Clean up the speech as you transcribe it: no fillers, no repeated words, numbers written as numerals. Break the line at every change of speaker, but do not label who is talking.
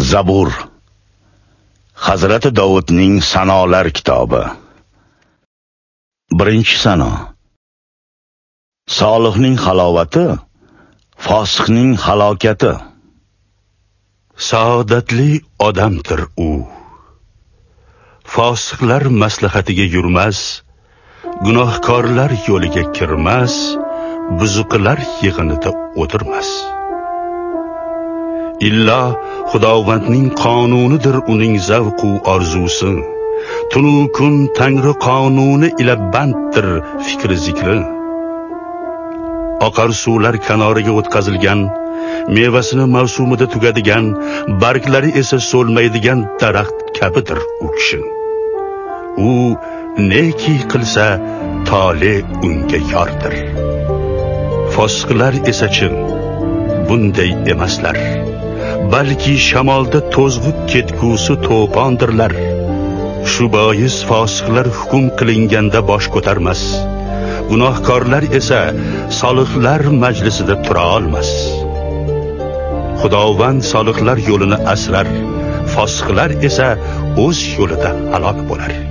Zabur Hazrati Davudning sanolar kitobi. Birinchi sano. Solihning halovati, fosiqning halokati.
Saodatli odamdir u. Fosiqlar maslahatiga yurmas, gunohkorlar yo'liga kirmas, buzuqlar yig'inida o'tirmas. Illa Xudovandning qonunidir uning zavqu orzusi. Tunu kun Tangri qonuni ila banddir fikri zikri. Oqar suvlar kanoriga o'tkazilgan, mevasini mavsumida tugadigan, barglari esa so'lmaydigan daraxt kabidir u kishi. U neki qilsa tole unga yordir. Fosiqlar esa-chi bunday emaslar. Balki shamolda to'zg'ib ketgusi to'pondirlar. Shu bois fosiqlar hukm qilinganda bosh ko'tarmas. Gunohkorlar esa solihlar majlisida tura olmas. Xudovand solihlar yo'lini asrar, fosiqlar esa o'z yo'lida halok bo'lar.